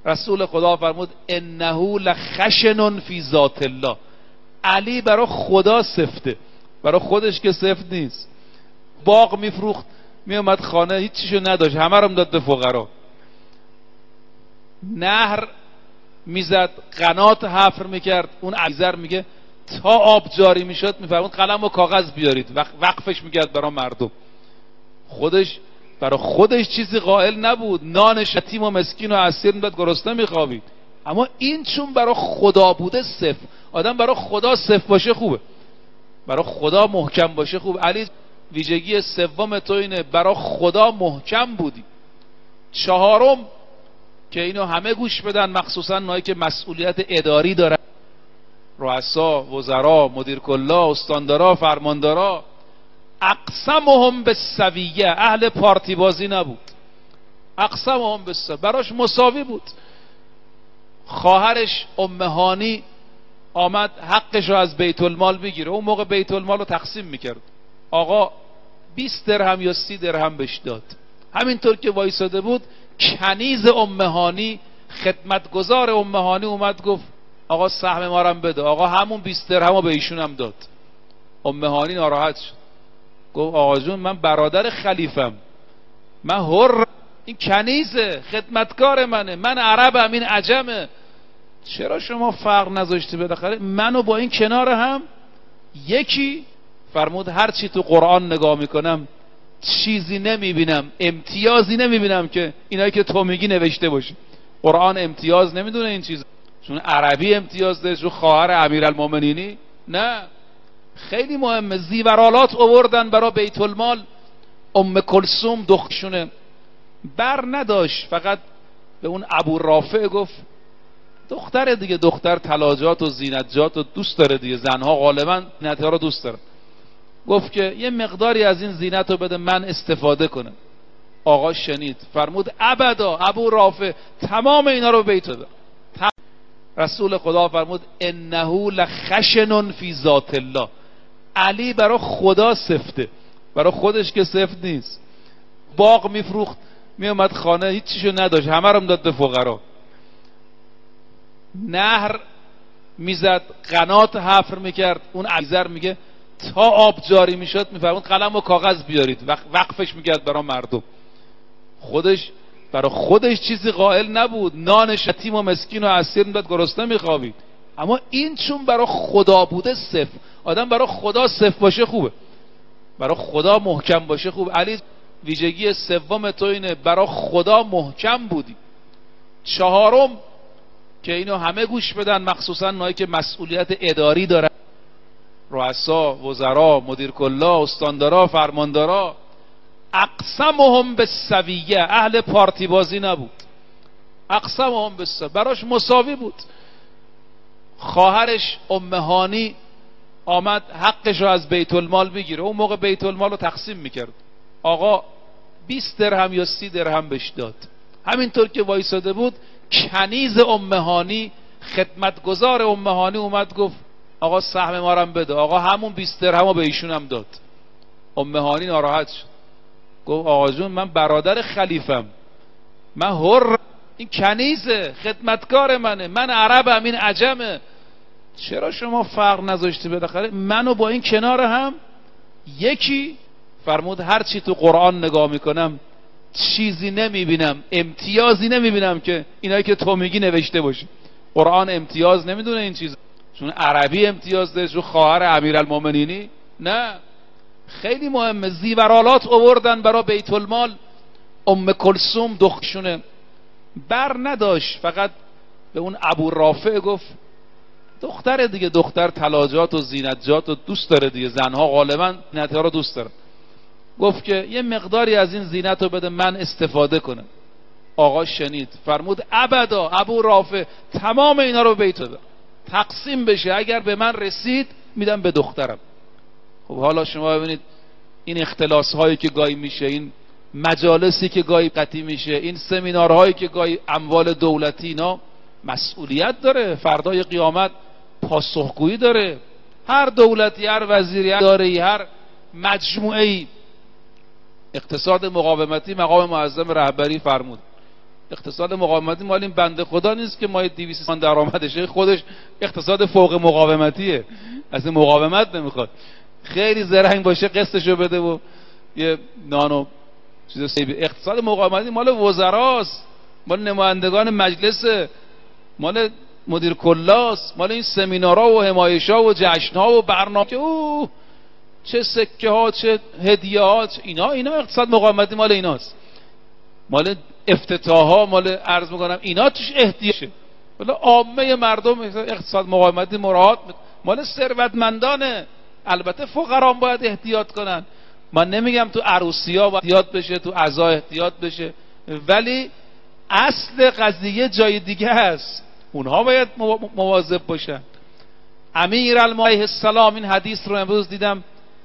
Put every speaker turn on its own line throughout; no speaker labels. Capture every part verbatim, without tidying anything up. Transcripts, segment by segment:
رسول خدا فرمود انه لخشن فی ذات الله. علی برای خدا سفته، برای خودش که سفت نیست. باغ میفروخت، میومد خانه هیچ چیشو نداشت، همه رو داد به فقرا. نهر میزد، قنات حفر میکرد. اون علیزر میگه تا آب جاری میشد میفرمود قلم و کاغذ بیارید، وقفش میکرد برای مردم. خودش برای خودش چیزی قائل نبود، نان یتیم و مسکین و اسیر میداد، گرسنه میخوابید. اما این چون برای خدا بوده صفر. آدم برای خدا صفر باشه خوبه، برای خدا محکم باشه خوبه. علی ویژگی سوم تو اینه، برای خدا محکم بودی. چهارم که اینو همه گوش بدن، مخصوصا اونایی که مسئولیت اداری دارن، رؤسا، وزرا، مدیر کلا، استاندارا، فرماندارا، اقسمهم بالسویه، اهل پارتی بازی نبود. اقسمهم بالسویه، براش مساوی بود. خواهرش ام هانی آمد حقش رو از بیت المال بگیره. اون موقع بیت المال رو تقسیم میکرد. آقا بیست درهم یا سی درهم بهش داد. همینطور که وایساده بود، کنیز ام هانی، خدمتگزار ام هانی اومد گفت آقا سهم ما رو بده. آقا همون بیست درهم رو به ایشون هم داد. ام هانی ناراحت شد، گفت آقا جون من برادر خلیفم، من حر، این کنیزه، خدمتکار منه، من عربم، این عجمه، چرا شما فرق نذاشتی بالاخره منو با این کنار هم یکی؟ فرمود هر چی تو قرآن نگاه میکنم چیزی نمیبینم، امتیازی نمیبینم که اینایی که تو میگی نوشته باشه. قرآن امتیاز نمیدونه این چیز، چون عربی امتیاز داره، چون خواهر امیرالمومنینی. نه، خیلی مهمه. زیورالات آوردن برای بیت المال. ام کلثوم دخترشونه بر نداشت، فقط به اون ابو رافع گفت دختر دیگه، دختر طلاجات و زینتجات و دوست داره دیگه، زنها غالبا زینتها رو دوست دارن. گفت که یه مقداری از این زینت رو بده من استفاده کنم. آقا شنید، فرمود ابدا ابو رافع تمام اینا رو بیت بده. رسول خدا فرمود انه لخشن فی ذات الله. علی برای خدا سفته، برای خودش که سفت نیست. باغ میفروخت، میومد خانه هیچ چیشو نداشت، همه رو داد به فقرا. نهر میزد، قنات حفر میکرد. اون علیزر میگه تا آب جاری میشد میفرمود قلم و کاغذ بیارید، وقفش میکرد برای مردم. خودش برای خودش چیزی قائل نبود، نان یتیم و مسکین و اسیر میداد، گرسنه میخوابید. اما این چون برای خدا بوده صفر. آدم برای خدا صفر باشه خوبه، برای خدا محکم باشه خوبه. علی ویژگی سوم تو اینه، برای خدا محکم بودی. چهارم که اینو همه گوش بدن، مخصوصا اونایی که مسئولیت اداری دارن، رؤسا، وزرا، مدیر کلا، استاندارا، فرماندارا، اقسمهم بالسویه، اهل پارتی بازی نبود. اقسمهم بالسویه، براش مساوی بود. خواهرش ام هانی آمد حقش رو از بیت المال بگیره. اون موقع بیت المال رو تقسیم میکرد. آقا بیست درهم یا سی درهم بهش داد. همینطور که وایساده بود، کنیز ام هانی، خدمتگزار ام هانی اومد گفت آقا سهم ما رو بده. آقا همون بیست درهم رو به ایشون هم داد. ام هانی ناراحت شد، گفت آقا جون من برادر خلیفم، من حر، این کنیزه، خدمتکار منه، من عربم، این عجمه، چرا شما فرق نذاشتی بالاخره منو با این کنار هم یکی؟ فرمود هر چی تو قرآن نگاه میکنم چیزی نمیبینم، امتیازی نمیبینم که اینایی که تو میگی نوشته باشه. قرآن امتیاز نمیدونه این چیز، چون عربی امتیاز داره، چون خواهر امیرالمومنینی. نه، خیلی مهمه. زیورالات آوردن برای بیت المال. ام کلثوم دخترشونه بر نداشت، فقط به اون ابو رافع گفت دختر دیگه، دختر طلاجات و زینتجات و دوست داره دیگه، زنها غالبا زینتها رو دوست دارن. گفت که یه مقداری از این زینت رو بده من استفاده کنم. آقا شنید، فرمود ابدا ابو رافع تمام اینا رو بیت بده، تقسیم بشه، اگر به من رسید میدم به دخترم. خب حالا شما ببینید این اختلاس هایی که گاهی میشه، این مجالسی که گاهی قطعی میشه، این سمینارهایی که گاهی اموال دولتی، اینا مسئولیت داره، فردای قیامت پاسخگویی داره. هر دولتی، هر وزیری، هر اداره‌ای، هر مجموعه‌ای. اقتصاد مقاومتی مقام معظم رهبری فرمود اقتصاد مقاومتی مال این بنده خدا نیست که ما دویست تومان درآمدشه، خودش اقتصاد فوق مقاومتیه، اصلا مقاومت نمیخواد، خیلی زرنگ باشه قسطشو بده و یه نانو چیز سیب. اقتصاد مقاومتی مال وزراست، مال نمایندگان مجلس، مال مدیر کلاس، مال این سمینارها و حمایش‌ها و جشن‌ها و برنامه که اوه چه سکه ها چه هدیه ها، اینا اینا اقتصاد مقاومتی مال ایناست، مال افتتاح ها، مال عرض میکنم اینا توش احتیاجه. ولی عامه مردم اقتصاد مقاومتی مراعات مال ثروتمندانه. البته فقرا باید احتیاط کنن، من نمیگم تو عروسی ها باید احتیاط بشه، تو عزا احتیاط بشه، ولی اصل قضیه جای دیگه هست، اونها باید مواظب باشن. امیرالمومنین علیه السلام، این حدیث رو امروز دیدم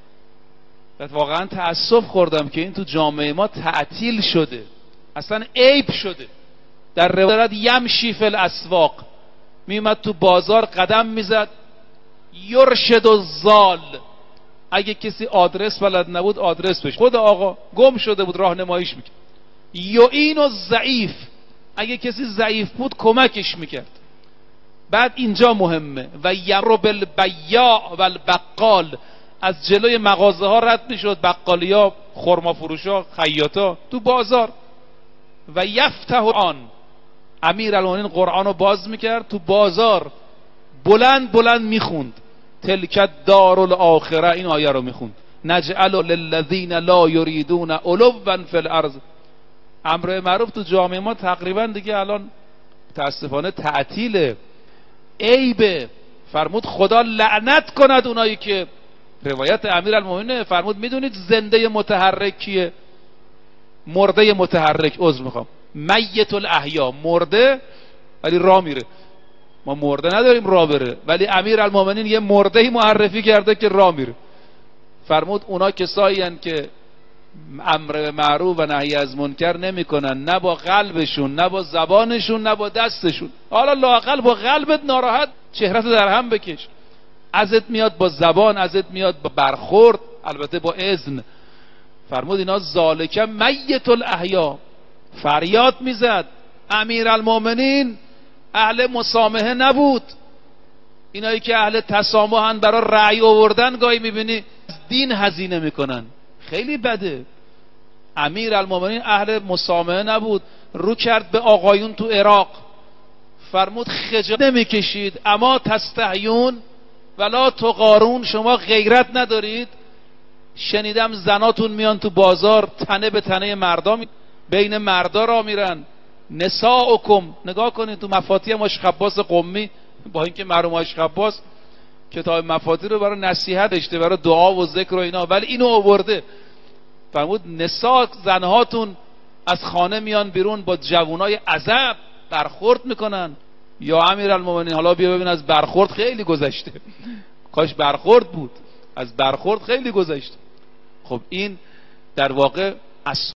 واقعا تأسف خوردم که این تو جامعه ما تعطیل شده، اصلا عیب شده. در روایت یمشی فی الاسواق، میومد تو بازار قدم میزد، یرشد الضال، اگه کسی آدرس بلد نبود آدرس بشه، خود آقا گم شده بود راهنماییش میکرد. یعین الضعیف، اگه کسی ضعیف بود کمکش میکرد. بعد اینجا مهمه، و یمر بالبیاع و البقال، از جلوی مغازه ها رد میشد، بقالی ها، خرما فروش ها، خیاطا تو بازار. و یفتح آن، امیرالمومنین قرآن رو باز میکرد تو بازار، بلند بلند میخوند تلک دار الاخره، این آیه رو میخوند، نجعل للذین لا یریدون علوا فی الارض. امر معروف تو جامعه ما تقریبا دیگه الان متاسفانه تعطیله، عیبه. فرمود خدا لعنت کند اونایی که، روایت امیرالمومنین فرمود میدونید زنده متحرک کیه؟ مرده متحرک، عذر میخوام، میت الاحیا، مرده ولی راه میره. ما مرده نداریم راه بره، ولی امیرالمومنین یه مردهی معرفی کرده که راه میره. فرمود اونا کسایی هستند که امر به معروف و نهی از منکر نمیکنن، نه با قلبشون، نه با زبانشون، نه با دستشون. حالا لااقل با قلبت ناراحت چهرهتو در هم بکش، ازت میاد با زبان، ازت میاد با برخورد، البته با اذن. فرمود اینا ذالک میت الاحیا، فریاد میزد. امیرالمومنین اهل مسامحه نبود، اینایی که اهل تسامحن برای رأی آوردن گاهی میبینی دین هزینه میکنن، خیلی بده. امیرالمومنین اهل مسامحه نبود، رو کرد به آقایون تو عراق، فرمود خجالت نمیکشید اما تستحیون ولا تغارون، شما غیرت ندارید؟ شنیدم زناتون میان تو بازار تنه به تنه مردا می... بین مردا را میرن. نساؤکم، نگاه کنید تو مفاتیح مشخباس قمی، با اینکه مرحوم مشخباس کتاب مفاتیح رو برای نصیحت اشته، برای دعا و ذکر و اینا، ولی اینو آورده. فرمود نساء، زنهاتون از خانه میان بیرون با جوانای عزب برخورد میکنن. یا امیرالمومنین حالا بیا ببین از برخورد خیلی گذشته، کاش برخورد بود، از برخورد خیلی گذشته. خب این در واقع